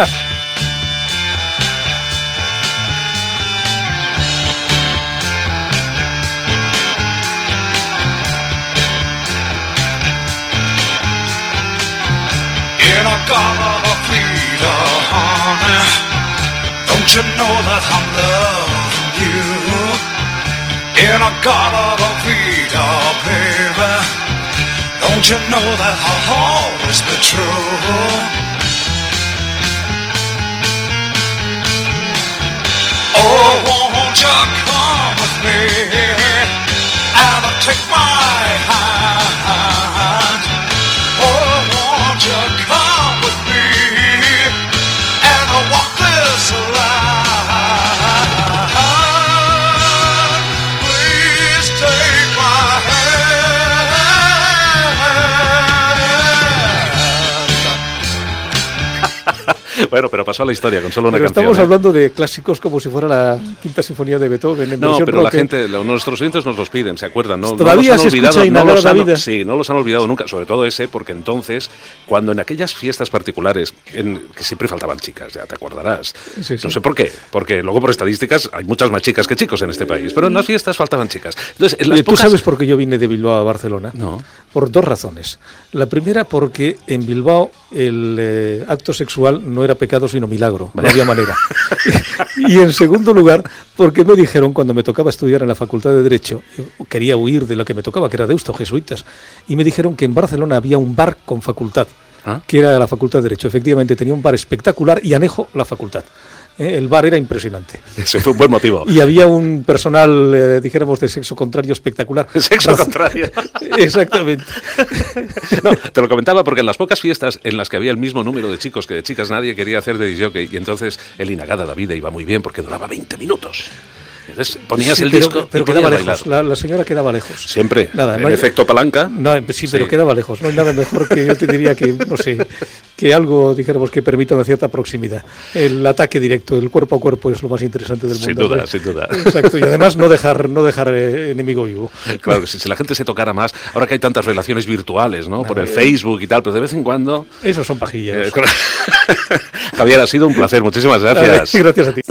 In a garden of freedom, honey, don't you know that I'm loving you? In a garden of freedom, baby, don't you know that I'll always be true? Oh, won't you come with me and take my hand? Oh, won't you come with me and I'll walk this line? Please take my hand. Bueno, pero pasó a la historia con solo una pero canción. Estamos ¿eh? hablando de clásicos como si fuera la Quinta Sinfonía de Beethoven. En no, pero rock. la gente, nuestros oyentes nos los piden, ¿se acuerdan? No, Todavía no los han se olvidado, escucha no los han, vida. Sí, no los han olvidado nunca, sobre todo ese, porque entonces, cuando en aquellas fiestas particulares, en, que siempre faltaban chicas, ya te acordarás. Sí, sí. No sé por qué, porque luego por estadísticas hay muchas más chicas que chicos en este país, pero en las fiestas faltaban chicas. Entonces, en las ¿Tú pocas... sabes por qué yo vine de Bilbao a Barcelona? No. Por dos razones. La primera, porque en Bilbao el eh, acto sexual no era pecado sino milagro, vale. No había manera. Y en segundo lugar, porque me dijeron cuando me tocaba estudiar en la Facultad de Derecho, quería huir de lo que me tocaba, que era Deusto, jesuitas, y me dijeron que en Barcelona había un bar con facultad, ¿ah? Que era la Facultad de Derecho. Efectivamente tenía un bar espectacular y anejo la facultad. ¿eh? El bar era impresionante. Ese fue un buen motivo. Y había un personal, eh, dijéramos, de sexo contrario espectacular. Sexo contrario. Exactamente. No, te lo comentaba porque en las pocas fiestas en las que había el mismo número de chicos que de chicas, nadie quería hacer de disc jockey, y entonces el Inagada David iba muy bien porque duraba veinte minutos. Entonces ponías sí, el pero, disco pero y quedaba podías lejos. bailar. La, la señora quedaba lejos. Siempre. Nada, en no hay, efecto palanca. No, sí, pero sí. quedaba lejos. No hay nada mejor que yo te diría que, no sé, que algo, dijéramos, que permita una cierta proximidad. El ataque directo, el cuerpo a cuerpo es lo más interesante del mundo. Sin duda, ¿no? sin duda. Exacto, y además no dejar, no dejar eh, enemigo vivo. Claro que si, si la gente se tocara más, ahora que hay tantas relaciones virtuales, ¿no? Por el Facebook y tal, pero de vez en cuando... Esos son pajillas. Eh, Javier, ha sido un placer. Muchísimas gracias. Gracias a ti.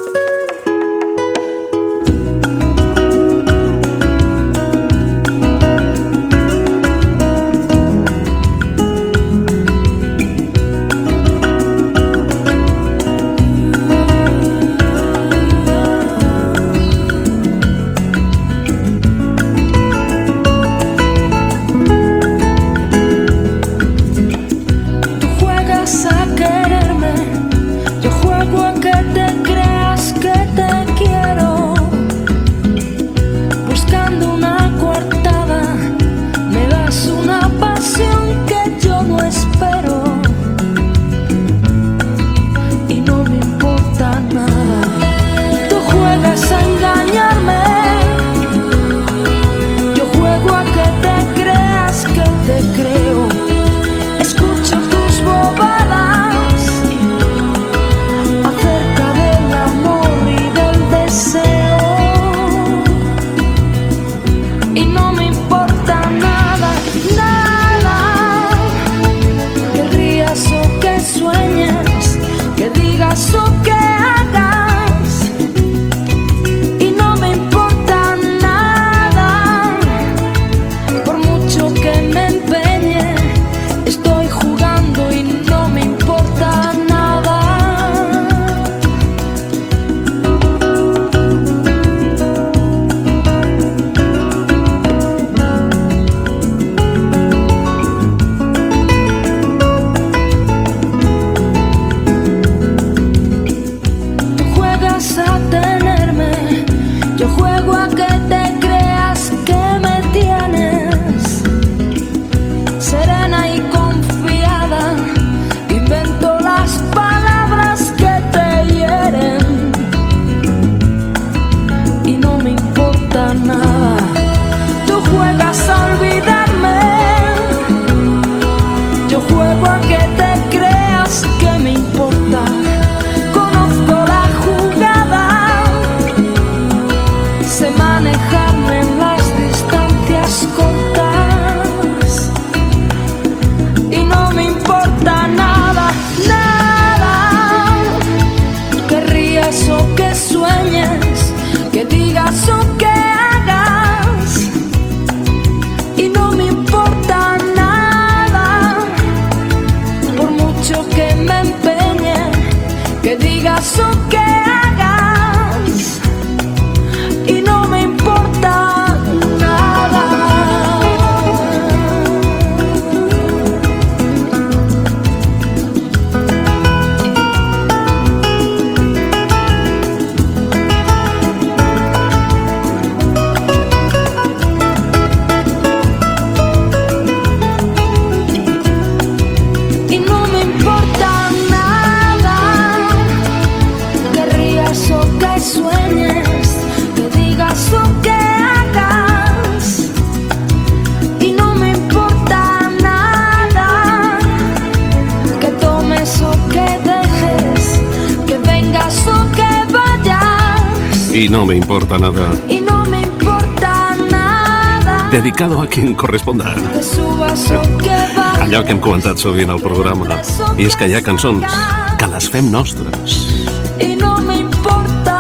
Y no me importa nada. Y no me importa nada. Dedicado a quien corresponda. Que subas o que bajes. Allò que hem comentat sovint al programa. I és que hi ha cançons que les fem nostres. I no me importa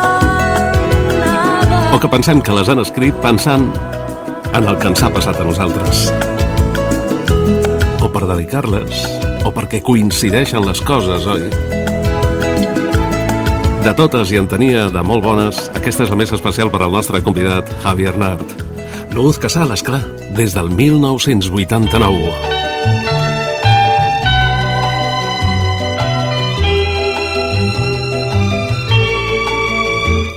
nada. O que pensem que les han escrit pensant en el que ens ha passat a nosaltres. O per dedicar-les, o perquè coincideixen les coses, oi? De totes i en tenia de molt bones, aquesta és la més especial per al nostre convidat, Javi Arnart. Luz Casal, esclar, des del mil nou-cents vuitanta-nou.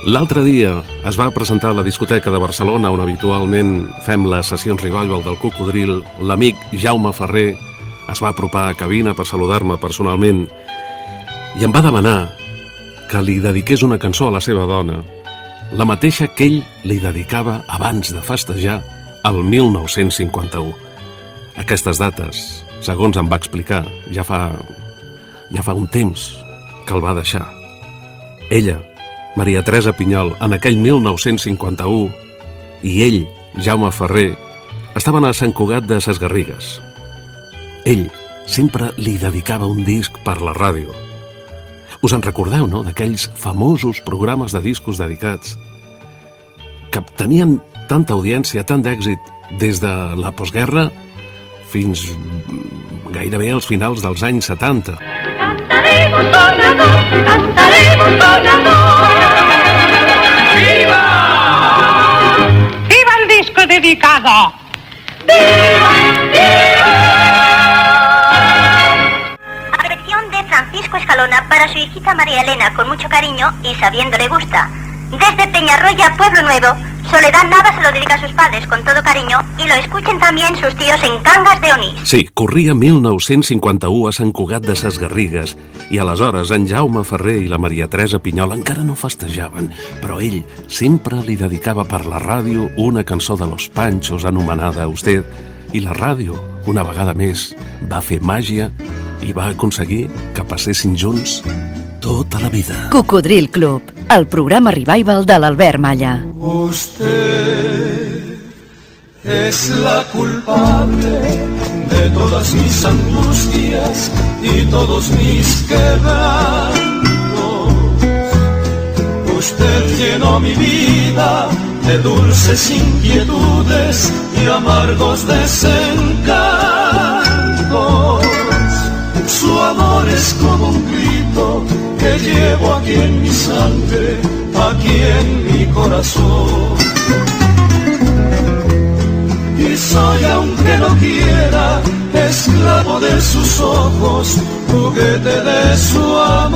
L'altre dia es va presentar a la discoteca de Barcelona, on habitualment fem les sessions revival del Cocodril. L'amic Jaume Ferrer es va apropar a cabina per saludar-me personalment i em va demanar que li dediqués una cançó a la seva dona, la mateixa que ell li dedicava abans de festejar el mil nou-cents cinquanta-u. Aquestes dates, segons em va explicar, ja fa, ja fa un temps que el va deixar. Ella, Maria Teresa Pinyol, en aquell mil nou-cents cinquanta-u, i ell, Jaume Ferrer, estaven a Sant Cugat de Ses Garrigues. Ell sempre li dedicava un disc per la ràdio. Us en recordeu, no?, d'aquells famosos programes de discos dedicats que tenien tanta audiència, tant d'èxit, des de la postguerra fins gairebé als finals dels anys setanta. Cantaremos sonador, cantaremos sonador. ¡Viva! ¡Viva el disco dedicado! ¡Viva! ¡Viva! Afección de Francisco Escalona para su hijita María Elena, con mucho cariño y sabiendo le gusta. Desde Peñarroya, Pueblo Nuevo, Soledad Nava se lo dedica a sus padres con todo cariño y lo escuchen también sus tíos en Cangas de Onís. Sí, corria mil nou-cents cinquanta-u a Sant Cugat de Ses Garrigues i aleshores en Jaume Ferrer i la Maria Teresa Pinyol encara no festejaven, però ell sempre li dedicava per la ràdio una cançó de Los Panchos anomenada Usted, i la ràdio, una vegada més, va fer màgia i va aconseguir que passessin junts tota la vida. Cocodril Club, el programa revival de l'Albert Malla. Usted es la culpable de todas mis angustias y todos mis quebrantos. Usted llenó mi vida de dulces inquietudes y amargos desencantos. Su amor es como un grito que llevo aquí en mi sangre, aquí en mi corazón. Y soy, aunque no quiera, esclavo de sus ojos, juguete de su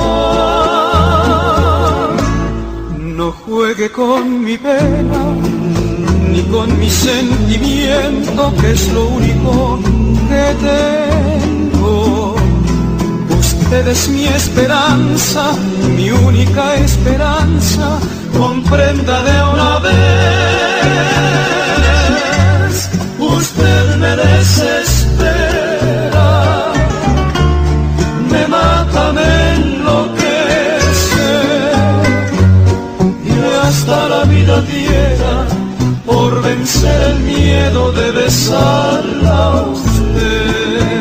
amor. No juegue con mi pena, ni con mi sentimiento, que es lo único que tengo. Usted es mi esperanza, mi única esperanza, comprenda de una vez. Usted me desespera, me mata, me enloquece, y hasta la vida diera por vencer el miedo de besarla a usted.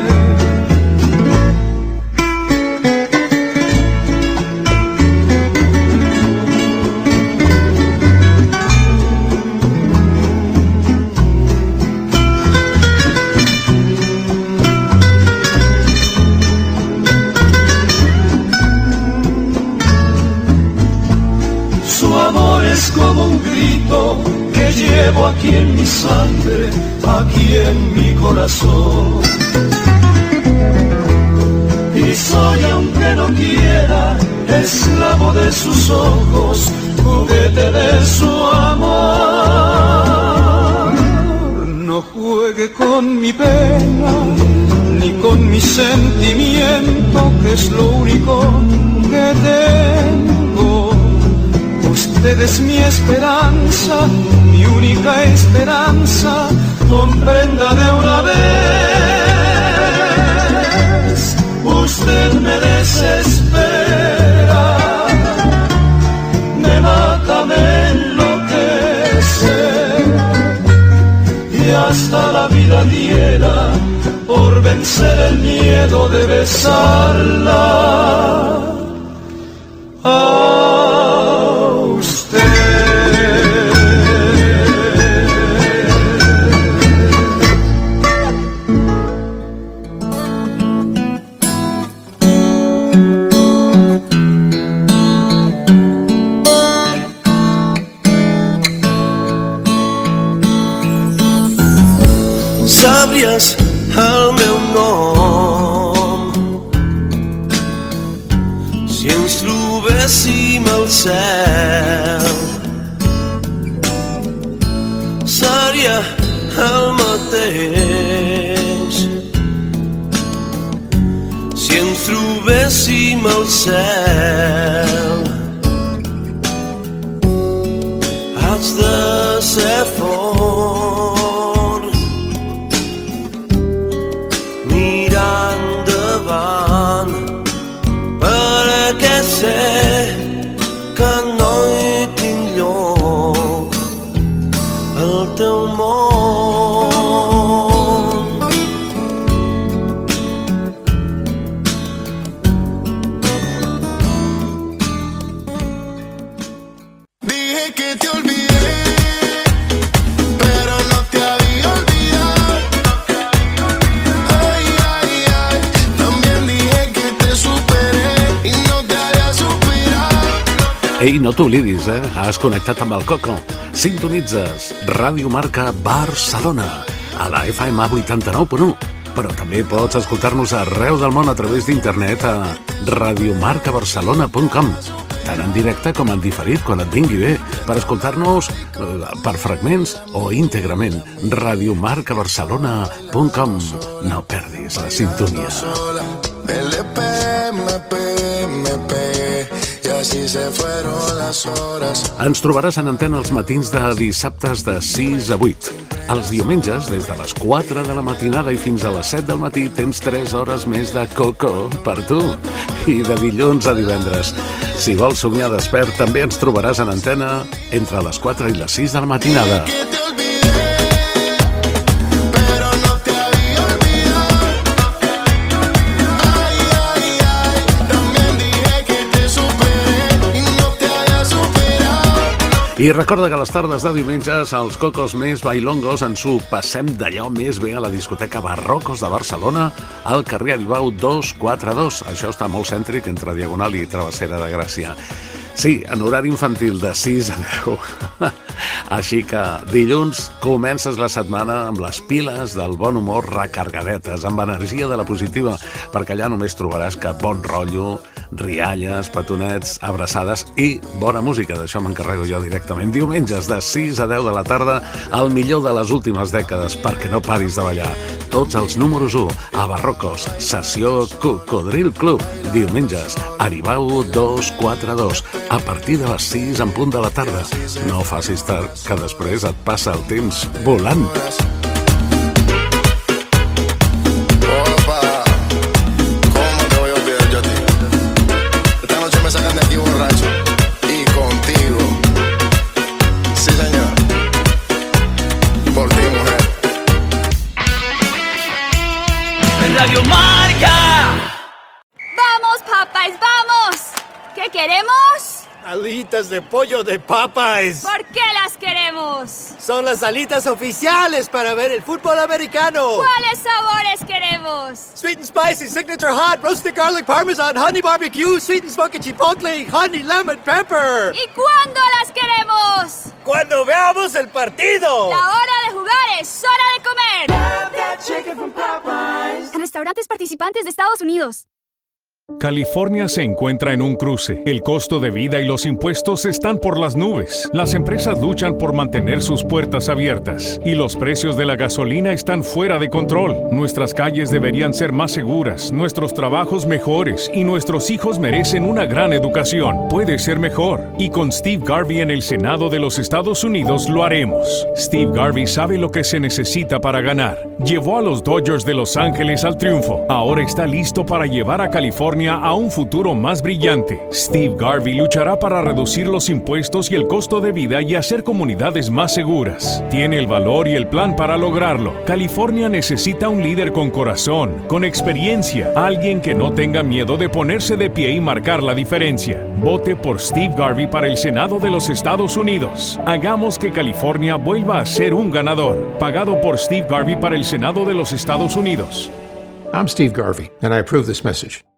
Es como un grito que llevo aquí en mi sangre, aquí en mi corazón. Y soy, aunque no quiera, esclavo de sus ojos, juguete de su amor. No juegue con mi pena, ni con mi sentimiento, que es lo único que tengo. Usted es mi esperanza, mi única esperanza, comprenda de una vez. Usted me desespera, me mata, me enloquece, y hasta la vida diera por vencer el miedo de besarla a usted. Sàbries el meu nom si ens trobéssim al cel. el mateix. Si ens trobéssim al cel, haig de ser fort, mirar endavant, perquè sé que no hi tinc lloc al teu món. Dije que te olvidé, pero no te había olvidado. Ay, ay, ay. También dije que te superé y no te haría suspirar. Ei, no t'oblidis, eh? Has connectat amb el Coco. Sintonitzes Ràdio Marca Barcelona a la F M vuitanta-nou punt u, però també pots escoltar-nos arreu del món a través d'internet a radiomarcabarcelona punt com, tant en directe com en diferit quan et vingui bé, per escoltar-nos eh, per fragments o íntegrament. radiomarcabarcelona punt com. No perdis la sintonia. L P, M P, M P, y así se fueron las horas. Ens trobaràs en antena els matins de dissabtes de sis a vuit. Els diumenges, des de les quatre de la matinada i fins a les set del matí, tens tres hores més de Coco per tu. I de dilluns a divendres. Si vols somiar despert, també ens trobaràs en antena entre les quatre i les sis de la matinada. I recorda que a les tardes de diumenges els cocos més bailongos ens ho passem d'allò més bé a la discoteca Barrocos de Barcelona al carrer Aribau dos cents i quaranta dos. Això està molt cèntric entre Diagonal i Travessera de Gràcia. Sí, en horari infantil de sis a deu. Així que dilluns comences la setmana amb les piles del bon humor recargadetes, amb energia de la positiva, perquè allà només trobaràs que bon rotllo, rialles, petonets, abraçades i bona música. D'això m'encarrego jo directament. Diumenges de sis a deu de la tarda, el millor de les últimes dècades, perquè no paris de ballar. Tots els números u a Barrocos, sessió Cocodril Club. Diumenges, Aribau dos cents i quaranta dos, a partir de les sis en punt de la tarda. No facis tard, que després et passa el temps volant. Radio Marca. ¡Vamos, Popeyes, vamos! ¿Qué queremos? Alitas de pollo de Popeyes. ¿Por qué las queremos? Son las alitas oficiales para ver el fútbol americano. ¿Cuáles sabores queremos? Sweet and spicy, signature hot, roasted garlic parmesan, honey barbecue, sweet and smoky chipotle, honey lemon pepper. ¿Y cuándo las queremos? ¡Cuando veamos el partido! La hora de jugar es hora de comer. En restaurantes participantes de Estados Unidos. California se encuentra en un cruce. El costo de vida y los impuestos están por las nubes. Las empresas luchan por mantener sus puertas abiertas y los precios de la gasolina están fuera de control. Nuestras calles deberían ser más seguras, nuestros trabajos mejores y nuestros hijos merecen una gran educación. Puede ser mejor y con Steve Garvey en el Senado de los Estados Unidos lo haremos. Steve Garvey sabe lo que se necesita para ganar. Llevó a los Dodgers de Los Ángeles al triunfo. Ahora está listo para llevar a California a un futuro más brillante. Steve Garvey luchará para reducir los impuestos y el costo de vida y hacer comunidades más seguras. Tiene el valor y el plan para lograrlo. California necesita un líder con corazón, con experiencia, alguien que no tenga miedo de ponerse de pie y marcar la diferencia. Vote por Steve Garvey para el Senado de los Estados Unidos. Hagamos que California vuelva a ser un ganador. Pagado por Steve Garvey para el Senado de los Estados Unidos. I'm Steve Garvey, and I approve this message.